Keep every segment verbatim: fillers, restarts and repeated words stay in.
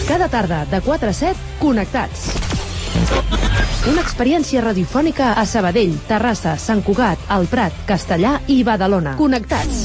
Cada tarda, de quatre a set, Connectats. Una experiència radiofònica a Sabadell, Terrassa, Sant Cugat, El Prat, Castellà i Badalona. Connectats.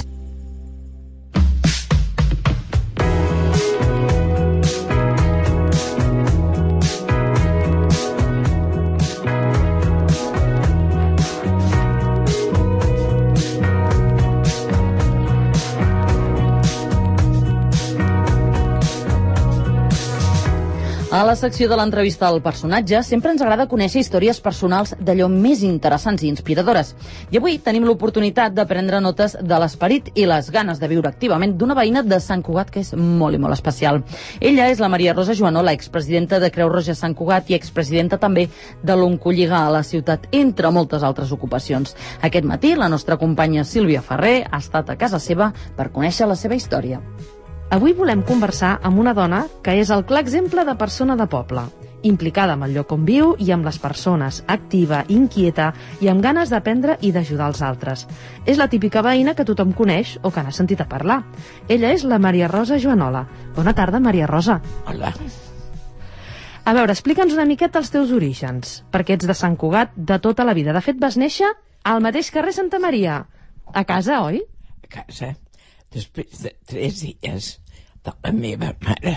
A la secció de l'entrevista al personatge sempre ens agrada conèixer històries personals d'allò més interessants i inspiradores. I avui tenim l'oportunitat de prendre notes de l'esperit i les ganes de viure activament d'una veïna de Sant Cugat que és molt i molt especial. Ella és la Maria Rosa Joanola, expresidenta de Creu Roja Sant Cugat i expresidenta també de l'Oncolliga a la ciutat, entre moltes altres ocupacions. Aquest matí la nostra companya Sílvia Ferrer ha estat a casa seva per conèixer la seva història. Avui volem conversar amb una dona que és el clar exemple de persona de poble, implicada amb el lloc on viu i amb les persones, activa, inquieta i amb ganes d'aprendre i d'ajudar els altres. És la típica veïna que tothom coneix o que n'ha sentit a parlar. Ella és la Maria Rosa Joanola. Bona tarda, Maria Rosa. Hola. A veure, explica'ns una miqueta els teus orígens, perquè ets de Sant Cugat de tota la vida. De fet, vas néixer al mateix carrer Santa Maria, a casa, oi? A casa. Després de tres dies de la meva mare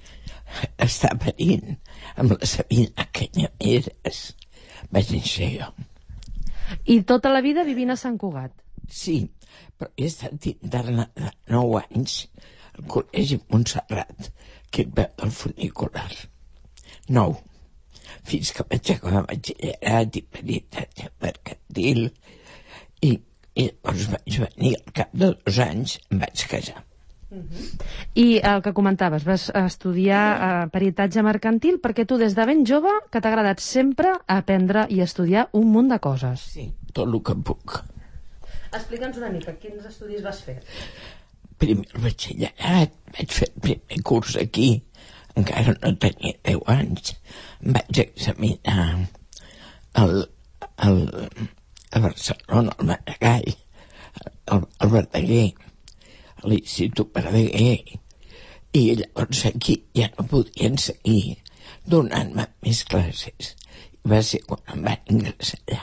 estar parint amb la Sabina Canyameres, vaig néixer jo. I tota la vida vivint a Sant Cugat? Sí, però he estat internada nou anys al Col·legi Montserrat, que et veu del funicular. Nou. Fins que vaig acabar batxillerat i peritatge mercantil i I llavors vaig venir, al cap de dos anys em vaig casar. Uh-huh. I el que comentaves, vas estudiar eh, peritatge mercantil perquè tu des de ben jove que t'ha agradat sempre aprendre i estudiar un munt de coses. Sí, tot el que puc. Explica'ns una mica, quins estudis vas fer? Primer el batxillerat, vaig fer el primer curs aquí, encara no tenia deu anys. Em vaig examinar el... el a Barcelona, al Maragall, al, al Verdaguer, a l'Institut Verdaguer, i llavors aquí ja no podien seguir donant-me més classes. I va ser quan em van ingressar allà.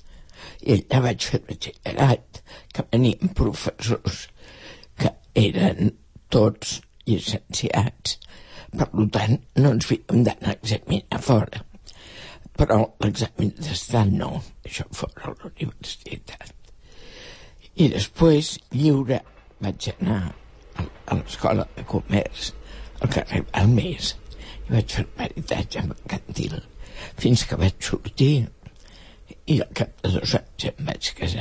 I allà vaig fer batxillerat, que venien professors que eren tots llicenciats. Per tant, no ens havíem d'anar a examinar fora. Però l'examen d'estat no, això fora a la universitat. I després, lliure, vaig anar a l'escola de comerç, al carrer Balmés, i vaig fer peritatge mercantil, fins que vaig sortir, i al cap de dos anys em vaig casar.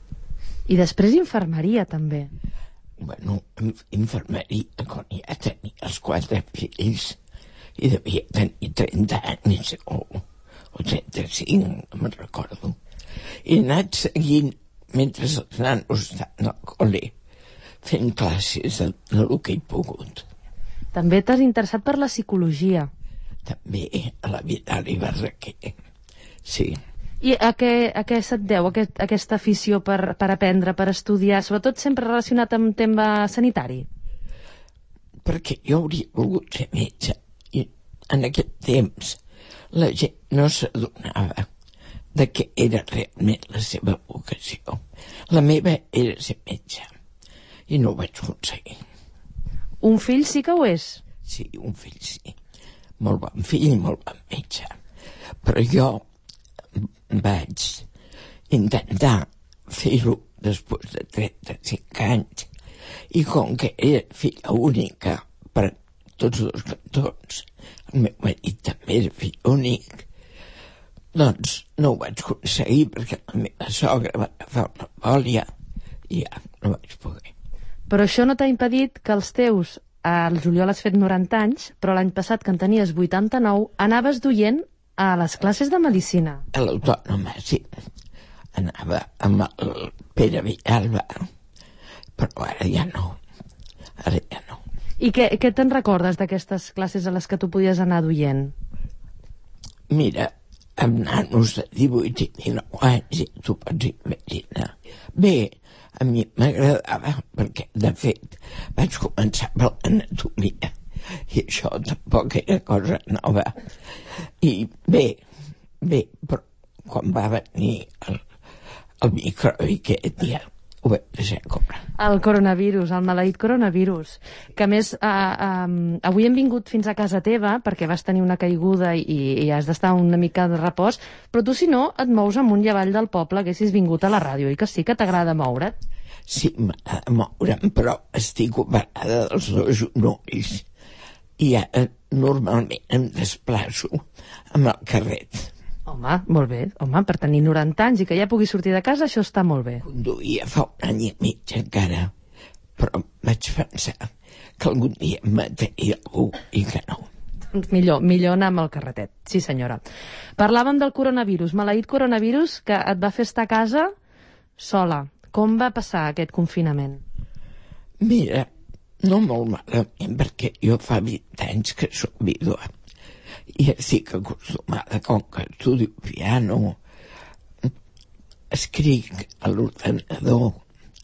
I després infermeria, també. Bueno, infermeria, quan ja tenia els quatre fills, i devia tenir trenta anys, o... o trenta-cinc, no me'n recordo. He anat seguint, mentre els nanos estan al col·le, fent classes de, del que he pogut. També t'has interessat per la psicologia. També a la Vidal i Barraquer, sí. I a què, a què se't deu aquest, aquesta afició per, per aprendre, per estudiar, sobretot sempre relacionat amb tema sanitari? Perquè jo hauria volgut ser metge, i en aquest temps la gent no s'adonava de què era realment la seva vocació. La meva era ser metge, i no ho vaig aconseguir. Un fill sí que ho és? Sí, un fill sí. Molt bon fill, molt bon metge. Però jo vaig intentar fer-ho després de trenta-cinc anys, i com que era filla única per tots dos cantons, el meu marit també era fill únic, doncs no ho vaig aconseguir perquè la meva sogra va agafar una bòlia i ja no vaig poder. Però això no t'ha impedit que els teus, al juliol has fet noranta anys, però l'any passat, que en tenies vuitanta-nou, anaves duient a les classes de medicina. A l'Autònoma, sí. Anava amb el Pere Villalba, però ara ja no. Ara ja no. I què, què te'n recordes d'aquestes classes a les que tu podies anar duient? Mira, amb nanos de divuit i dinou anys, ja t'ho pots imaginar. Bé, a mi m'agradava perquè, de fet, vaig començar per l'anatomia i això tampoc era cosa nova. I bé, bé, però quan va venir el, el microbi aquest dia, ho vaig deixar cobrar. El coronavirus, el maleït coronavirus, que a més eh, eh, avui hem vingut fins a casa teva perquè vas tenir una caiguda i, i has d'estar una mica de repòs, però tu si no et mous amunt i avall del poble, haguessis vingut a la ràdio, i que sí que t'agrada moure't? Sí, m'agrada moure'm, però estic operada dels dos genolls i ara normalment em desplaço amb el carret. Home, molt bé. Home, per tenir noranta anys i que ja pugui sortir de casa, això està molt bé. Conduïa fa un any i mig encara, però vaig pensar que algun dia em mataria algú i que no. Doncs millor, millor anar amb el carretet. Sí, senyora. Parlàvem del coronavirus, maleït coronavirus, que et va fer estar a casa sola. Com va passar aquest confinament? Mira, no molt malament, perquè jo fa vint anys que soc vídua. I estic acostumada, com que estudio piano, escric a l'ordenador,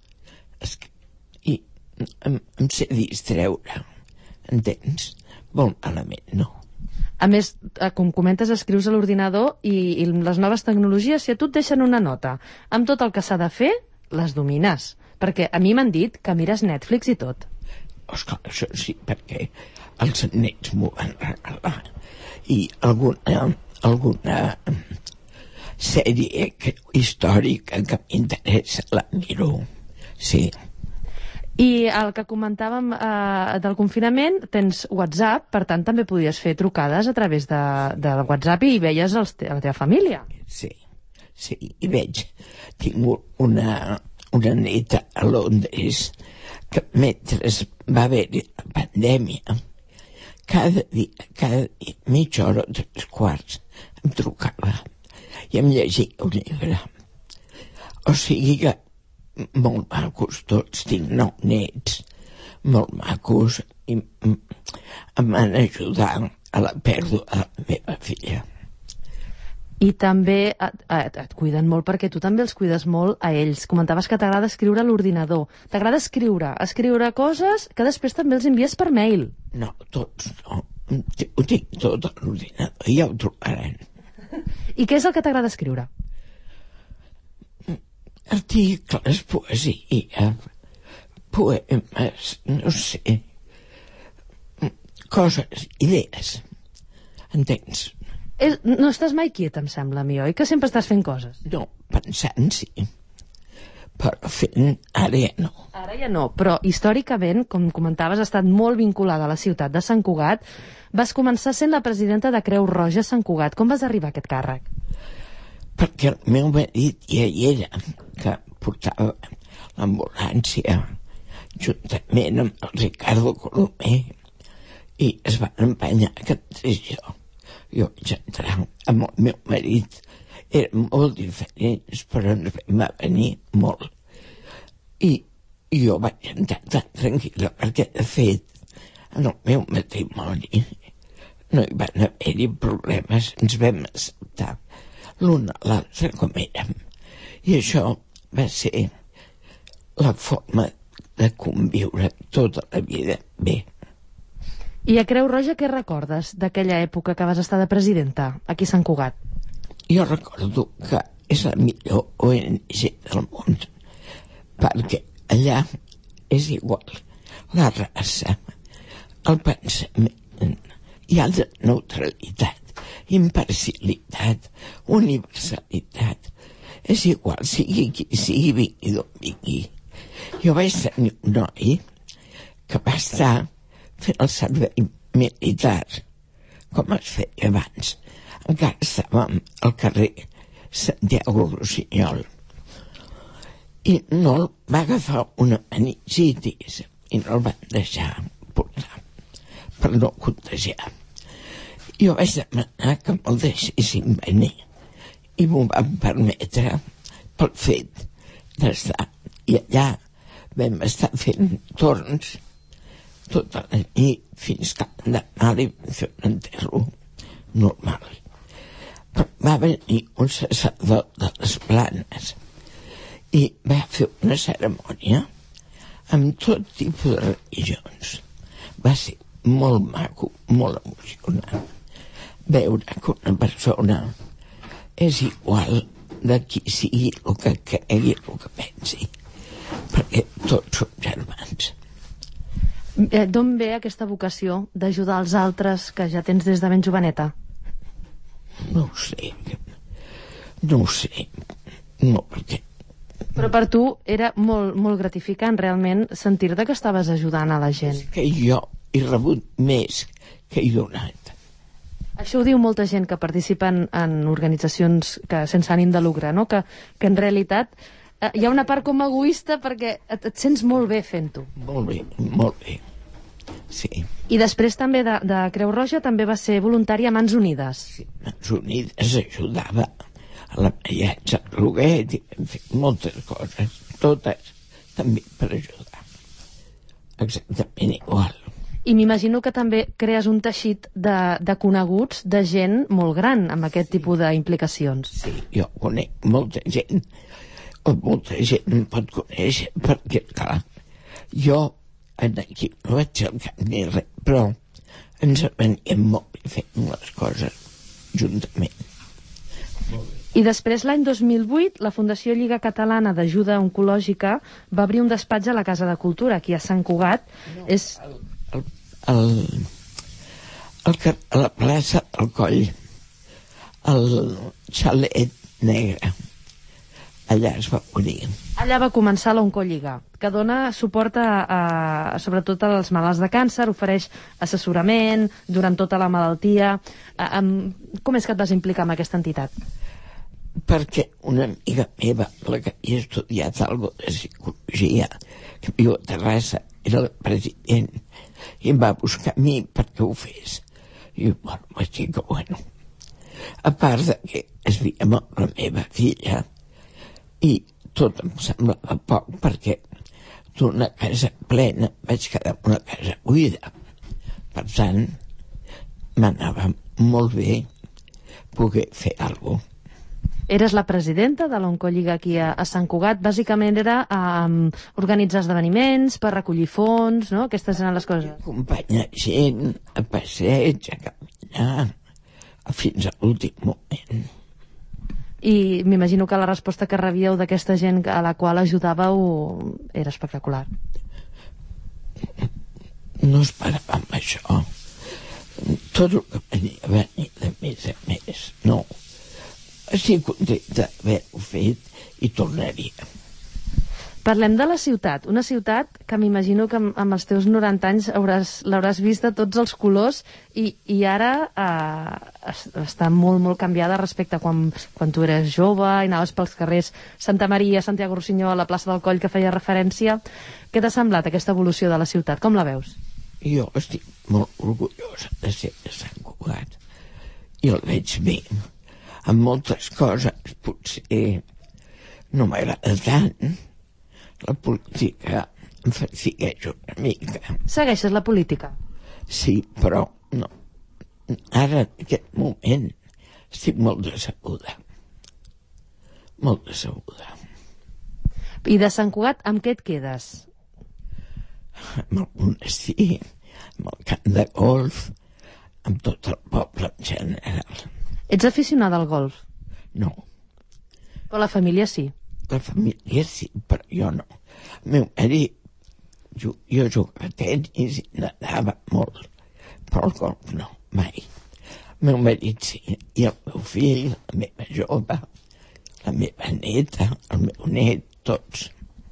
i em, em sé distreure, entens? Molt malament, no? A més, com comentes, escrius a l'ordinador i, i les noves tecnologies, si a tu et deixen una nota amb tot el que s'ha de fer, les domines. Perquè a mi m'han dit que mires Netflix i tot. Esclar, això sí, perquè els nets m'ho van regalar. I alguna, alguna sèrie que, històrica que m'interessa la miro, sí. I el que comentàvem eh, del confinament, tens WhatsApp, per tant també podies fer trucades a través de, de WhatsApp i veies els te la teva família. Sí, sí, i veig. Tinc una, una neta a Londres que mentre va haver-hi la pandèmia, cada dia, cada dia, mitja hora o tres quarts, em trucava i em llegia un llibre. O sigui que molt macos tots, tinc nou nets, molt macos, i em van ajudar a la pèrdua de la meva filla. I també et, et, et cuiden molt perquè tu també els cuides molt a ells. Comentaves que t'agrada escriure a l'ordinador. T'agrada escriure, escriure coses que després també els envies per mail. No, tots no. Ho tinc tot a l'ordinador, ja ho trobaran. I què és el que t'agrada escriure? Articles, poesia, poemes, no sé, coses, idees, entens? És, no estàs mai quiet, em sembla, a mi, oi? Que sempre estàs fent coses. No, pensant sí, però fent ara ja no. Ara ja no, però històricament, com comentaves, has estat molt vinculada a la ciutat de Sant Cugat. Vas començar sent la presidenta de Creu Roja Sant Cugat. Com vas arribar a aquest càrrec? Perquè el meu marit ja hi era, que portava l'ambulància juntament amb el Ricardo Colomer, i es van empenyar que entrés jo. Jo vaig entrar amb el meu marit, eren molt diferents, però ens vam venir molt. I jo vaig entrar tan tranquil·la, perquè de fet, en el meu matrimoni no hi van haver-hi problemes, ens vam acceptar l'un a l'altre com érem. I això va ser la forma de conviure tota la vida bé. I a Creu Roja què recordes d'aquella època que vas estar de presidenta aquí a Sant Cugat? Jo recordo que és la millor O N G del món, perquè allà és igual la raça, el pensament, hi ha de neutralitat, imparcialitat, universalitat. És igual, sigui qui sigui, vingui d'on vingui. Jo vaig tenir un noi que va estar fent el servei militar, com es feia abans. Encara estàvem al carrer Santiago Rossinyol. I no el va agafar una meningitis i no el van deixar portar per no contagiar. Jo vaig demanar que me'l deixessin venir i m'ho van permetre pel fet d'estar. I allà vam estar fent torns tota la nit fins que l'endemà li vam fer un enterro normal. Però va venir un sacerdot de les Planes i va fer una cerimònia amb tot tipus de religions. Va ser molt maco, molt emocionant, veure que una persona és igual de qui sigui el que cregui, el que pensi, perquè tots som germans. Eh, D'on ve aquesta vocació d'ajudar els altres que ja tens des de ben joveneta? No ho sé, no ho sé, no, perquè... Però per tu era molt, molt gratificant realment sentir-te que estaves ajudant a la gent. És que jo he rebut més que he donat. Això ho diu molta gent que participa en, en organitzacions que, sense ànim de lucre, no? que, que en realitat eh, hi ha una part com egoista perquè et, et sents molt bé fent-ho. Molt bé, molt bé, sí. I després també de, de Creu Roja també va ser voluntari a Mans Unides. Sí, Mans Unides ajudava a la Mariatge Roguet i hem fet moltes coses, totes també per ajudar. Exactament igual. I m'imagino que també crees un teixit de, de coneguts, de gent molt gran amb aquest tipus d'implicacions. Sí, jo conec molta gent, o molta gent em pot conèixer, perquè, clar, jo aquí no vaig al cap ni res, però ens veníem molt bé fent les coses juntament. I després, l'any dos mil vuit, la Fundació Lliga Catalana d'Ajuda Oncològica va obrir un despatx a la Casa de Cultura, aquí a Sant Cugat. No, és... el, el, el, el, a la plaça del Coll, el xalet negre, allà es va obrir. Allà va començar l'Oncolliga, que dona suport a, a, sobretot als malalts de càncer, ofereix assessorament durant tota la malaltia. A, a, com és que et vas implicar en aquesta entitat? Perquè una amiga meva, la que havia estudiat algo de psicologia, que viu a Terrassa, era el president, i em va buscar a mi perquè ho fes. I bueno, vaig dir que bueno. A part de que es veia amb la meva filla, i tot em semblava poc, perquè d'una casa plena vaig quedar en una casa buida. Per tant, m'anava molt bé poder fer alguna cosa. Eres la presidenta de l'Oncolliga aquí a, a Sant Cugat. Bàsicament era um, organitzar esdeveniments per recollir fons, no? Aquestes eren les coses. Acompanyar gent a passeig, a caminar, fins a l'últim moment. I m'imagino que la resposta que rebíeu d'aquesta gent a la qual ajudàveu era espectacular. No esperàvem això. Tot el que venia, venia de més a més, no. Estic contenta d'haver-ho fet i tornaria. Parlem de la ciutat, una ciutat que m'imagino que amb, amb els teus noranta anys l'hauràs vist de tots els colors i, i ara eh, està molt, molt canviada respecte a quan, quan tu eres jove i anaves pels carrers Santa Maria, Santiago Rossinyol, a la plaça del Coll que feia referència. Què t'ha semblat aquesta evolució de la ciutat? Com la veus? Jo estic molt orgullosa de ser de Sant Cugat i el veig bé. En moltes coses potser no m'agrada tant. La política em fatigueja una mica. Segueixes la política? Sí, però no. Ara, en aquest moment, estic molt decebuda. Molt decebuda. I de Sant Cugat, amb què et quedes? Amb el monestir, amb el camp de golf, amb tot el poble en general. Ets aficionada al golf? No. Però la família sí. La família sí, però jo no. El meu marit, jo, jo jugava a tenis i nadava molt, però el golf no, mai. El meu marit sí, i el meu fill, la meva jove, la meva neta, el meu net, tots.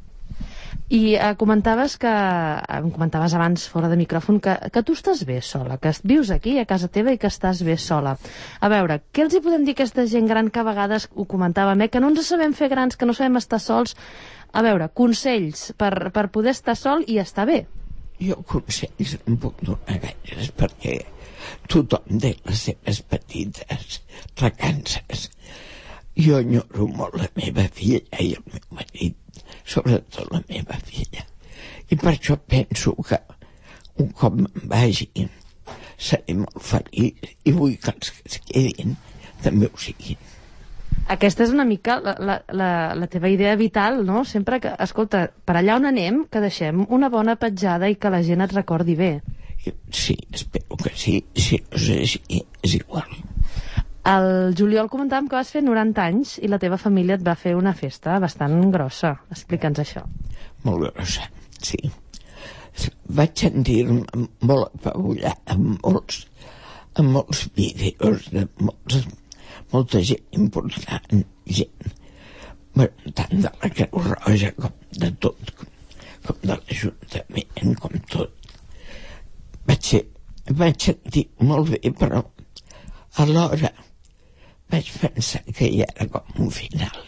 I eh, comentaves que, em comentaves abans fora de micròfon que, que tu estàs bé sola, que vius aquí a casa teva i que estàs bé sola. A veure, què els hi podem dir a aquesta gent gran que a vegades ho comentàvem, eh, que no ens sabem fer grans, que no sabem estar sols? A veure, consells per, per poder estar sol i estar bé. Jo consells no em puc donar gaires perquè tothom té les seves petites recances. Jo enyoro molt la meva filla i el meu marit, sobretot la meva filla. I per això penso que un cop me'n vagi seré molt feliç i vull que els que es quedin també ho siguin. Aquesta és una mica la, la, la, la teva idea vital, no? Sempre que, escolta, per allà on anem, que deixem una bona petjada i que la gent et recordi bé. Sí, espero que sí. Si no és així, és igual. El juliol comentàvem que vas fer noranta anys i la teva família et va fer una festa bastant grossa. Explica'ns això. Molt grossa, sí. Vaig sentir-me molt apabullat amb molts, amb molts vídeos de molts, molta gent important, gent, bueno, tant de la Creu Roja com de tot, com, com de l'Ajuntament, com tot. Vaig, ser, vaig sentir molt bé, però alhora vaig pensar que ja era com un final.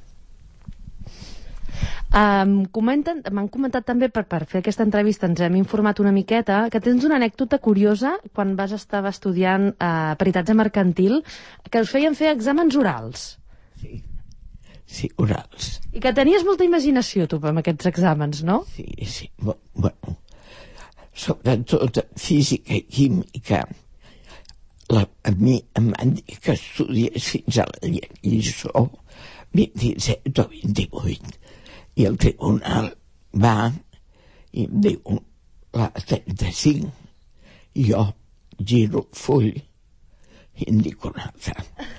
Um, comenten, m'han comentat també per, per fer aquesta entrevista, ens hem informat una miqueta, que tens una anècdota curiosa quan vas estar estudiant uh, peritatge mercantil, que us feien fer exàmens orals. Sí, sí, orals. I que tenies molta imaginació, tu, amb aquests exàmens, no? Sí, sí, bueno, sobretot física i química. La, a mi em van dir que estudiés fins a la lliçó vint-i-set o vint-i-vuit. I el tribunal va i em diu la trenta-cinc. I jo giro el full i em dic una altra.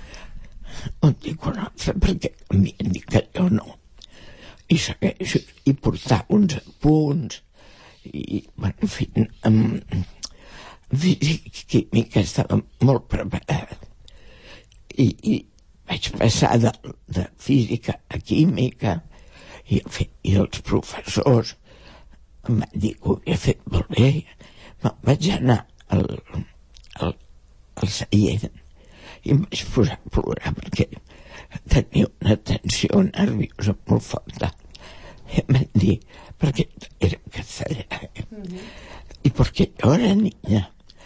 Em dic una altra perquè m'havien dit que jo no. I segueixo i portava uns apunts i, bueno, en fi, amb física i química estava molt preparada. I, i vaig passar de, de física a química. I, i els professors em van dir que ho havia fet molt bé. Me'n vaig anar al, al, al seient i em vaig posar a plorar perquè tenia una tensió nerviosa molt forta. I em van dir, perquè era castellà, eh? Mm-hmm. I perquè jo era niña.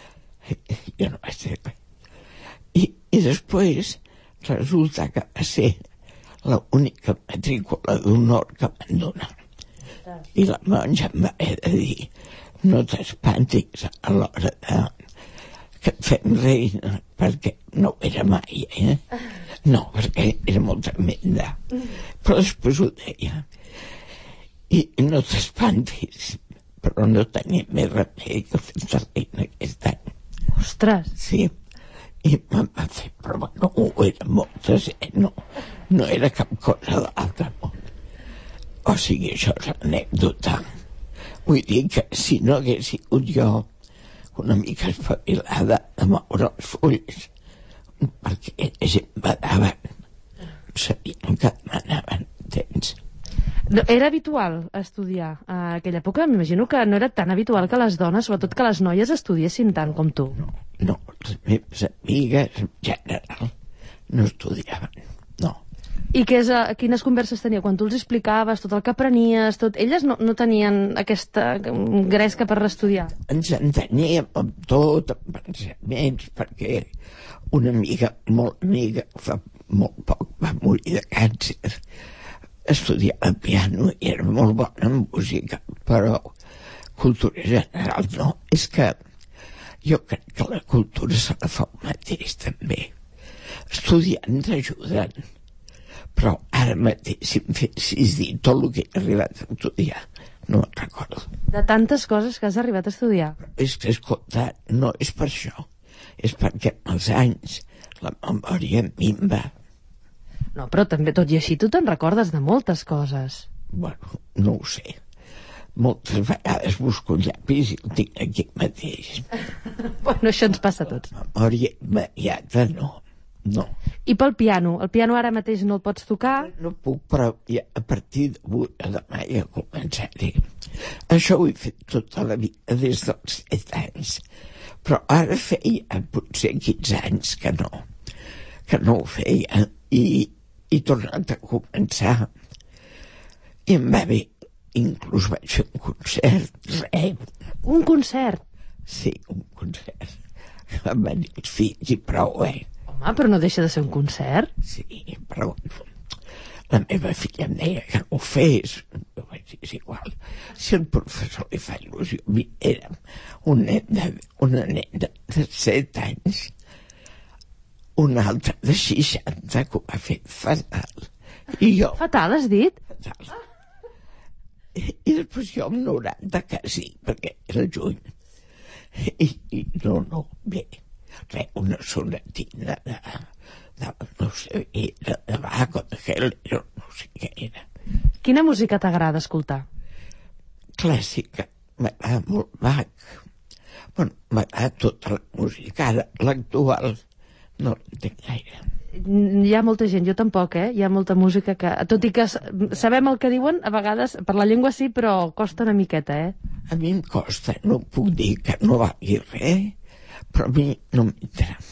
Jo no vaig ser res. I, i després resulta que va ser l'única matrícula d'honor que van donar. I la monja em va haver de dir, no t'espantis a l'hora de que et fem reina, perquè no ho era mai, eh? No, perquè era molt tremenda. Però després ho deia. I no t'espantis, però no tenia més remei que fer-te reina aquest any. Ostres! Sí. I me'n va fer, però no ho era moltes, eh? No, no era cap cosa de l'altre món. O sigui, això és anècdota. Vull dir que si no hagués sigut jo una mica espavilada de moure els fulls, perquè la gent badaven, sabien que demanaven temps. Era habitual estudiar a aquella època? M'imagino que no era tan habitual que les dones, sobretot que les noies, estudiessin tant com tu. No, no, les meves amigues en general no estudiaven, no. I què és, quines converses tenia? Quan tu els explicaves tot el que aprenies, tot, elles no, no tenien aquesta gresca per estudiar? Ens enteníem amb tot, amb pensaments, perquè una amiga, molt amiga, fa molt poc va morir de càncer. Estudiava piano i era molt bona en música, però cultura general no. És que jo crec que la cultura se la fa un mateix també. Estudiant t'ajuden, però ara mateix si em fessis dir tot el que he arribat a estudiar, no me'n recordo. De tantes coses que has arribat a estudiar. És que, escolta, no és per això, és perquè amb els anys la memòria minva. No, però també, tot i així, tu te'n recordes de moltes coses. Bueno, no ho sé. Moltes vegades busco un llapis i el tinc aquí mateix. Bueno, això ens passa a tots. Memòria immediata, no. No. I pel piano? El piano ara mateix no el pots tocar? No puc, però ja a partir d'avui a demà ja començaré. Això ho he fet tota la vida, des dels set anys. Però ara feia potser quinze anys que no. Que no ho feia. I he tornat a començar i em va bé, inclús vaig fer un concert, res. Un concert? Sí, un concert. Em van dir els fills i prou, eh? Home, però no deixa de ser un concert? Sí, però la meva filla em deia que no ho fes. Jo vaig dir, és igual. Si el professor li fa il·lusió, érem un nen de, una nena de set anys, un altre de seixanta que ho ha fet fatal. I jo... Fatal, has dit? Fatal. I, i després jo amb noranta quasi, perquè era juny. I, i no, no, bé, res, una sonatina de, de, no sé, era de Bach o de Heller, no sé què era. Quina música t'agrada escoltar? Clàssica, m'agrada molt Bach. Bueno, m'agrada tota la música, ara l'actual no l'entenc gaire. Hi ha molta gent, jo tampoc, eh? Hi ha molta música que... Tot i que sabem el que diuen, a vegades, per la llengua sí, però costa una miqueta, eh? A mi em costa, no puc dir que no valgui res, però a mi no m'interessa.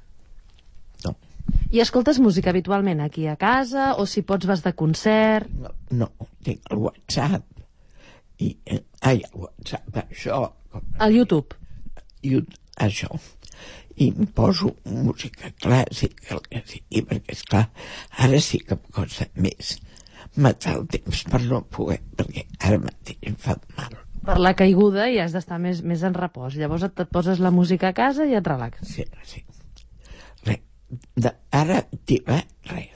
No. I escoltes música habitualment aquí a casa, o si pots vas de concert? No, no tinc el WhatsApp, i... Ai, el WhatsApp, això... Al YouTube? YouTube, això. I em poso música clàssica, el que sigui, perquè, esclar, ara sí que em costa més matar el temps per no poder, perquè ara mateix em fa mal. Per la caiguda i has d'estar més, més en repòs. Llavors et, et poses la música a casa i et relaxes. Sí, sí. Res. De, ara activa, res.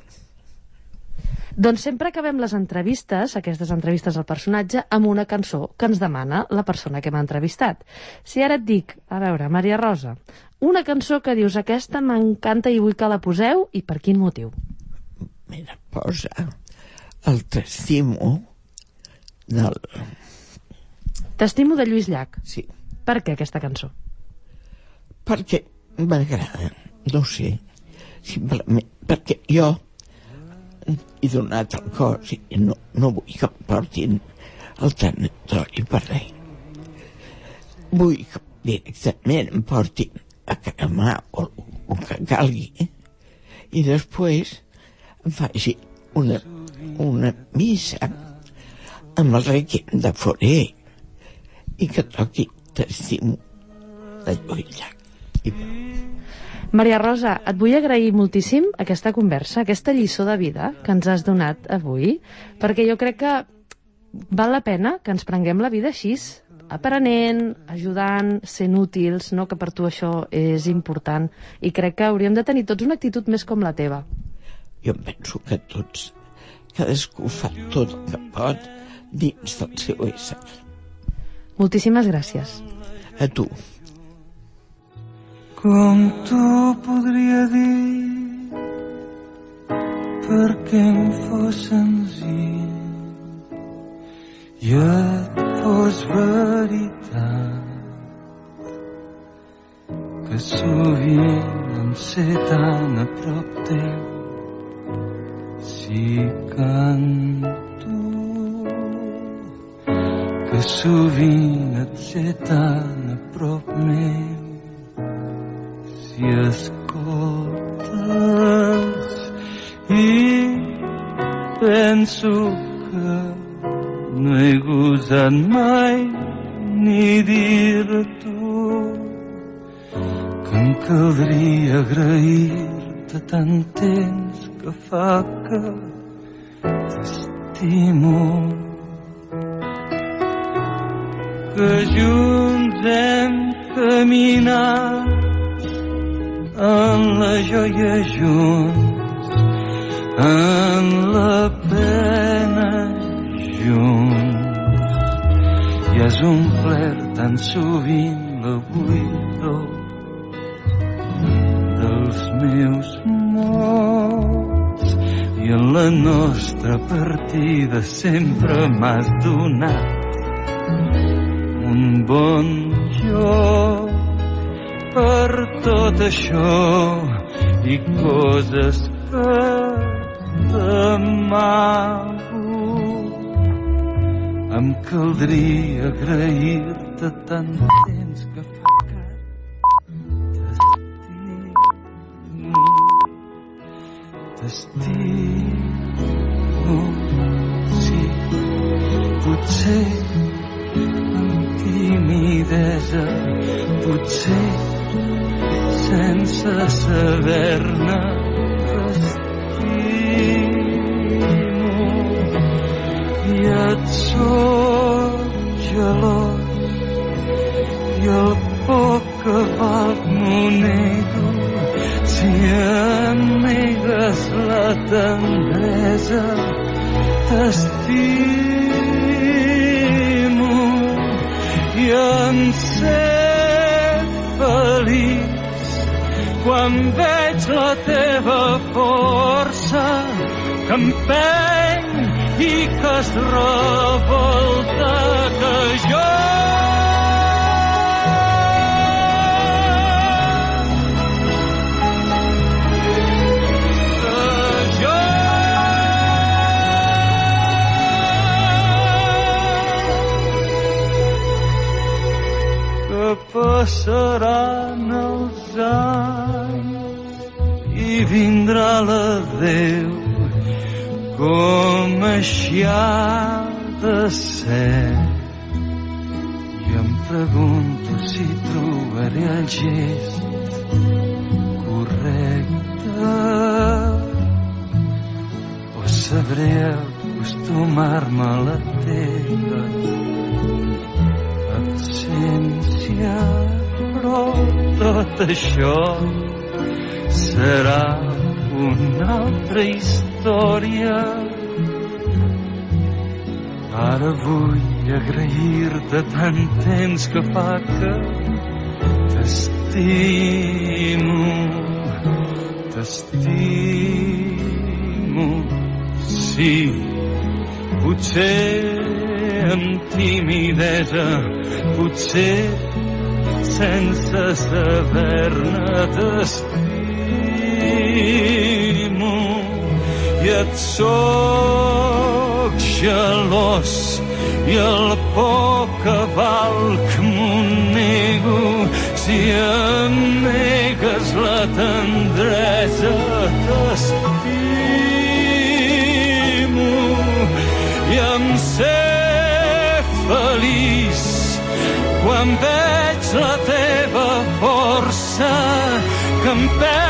Doncs sempre acabem les entrevistes, aquestes entrevistes al personatge, amb una cançó que ens demana la persona que m'ha entrevistat. Si ara et dic, a veure, Maria Rosa, una cançó que dius, aquesta m'encanta i vull que la poseu, i per quin motiu? Mira, posa el T'estimo del... T'estimo de Lluís Llach. Sí. Per què aquesta cançó? Perquè m'agrada, no sé, simplement perquè jo he donat el cos i no, no vull que em portin el tanatori per res. Vull que directament em portin a cremar o el que calgui i després em faci una, una missa amb el requiem de Fauré i que toqui T'estimo de Lluís Llach. I... Maria Rosa, et vull agrair moltíssim aquesta conversa, aquesta lliçó de vida que ens has donat avui, perquè jo crec que val la pena que ens prenguem la vida així, aprenent, ajudant, sent útils, no? Que per tu això és important, i crec que hauríem de tenir tots una actitud més com la teva. Jo penso que tots, cadascú fa tot el que pot dins del seu ésser. Moltíssimes gràcies. A tu. Com t'ho podria dir perquè em fos senzill i et fos veritat que sovint em sé tan a prop teu si canto que sovint et sé tan a prop meu si escoltes i penso que no he gosat mai ni dir-t'ho que em caldria agrair-te tant temps que fa que t'estimo que junts hem caminat en la joia junts, en la pena junts. I has omplert tan sovint la buidor dels meus mots i en la nostra partida sempre m'has donat un bon joc. Per tot això i coses que t'amago em caldria agrair-te tant temps que fa que t'estimo t'estimo sí, potser amb timidesa potser sense saber-ne t'estimo i et sóc gelós i el poc que valc m'ho nego si em negues la tendresa t'estimo i em sé feliç quan veig la teva força que empeny i que es revolta, que jo passaran els anys i vindrà l'adeu com així ha de ser. I em pregunto si trobaré el gest correcte o sabré acostumar-me a la teva absència, però tot això serà una altra història. Ara vull agrair-te tant temps que fa que t'estimo, t'estimo, sí, potser amb timidesa, potser sense saber-ne t'estimo i et soc gelós i el poc que valc m'ho nego si em negues la tendresa. T'estimo i em sé feliç quan veig la teva força que em perd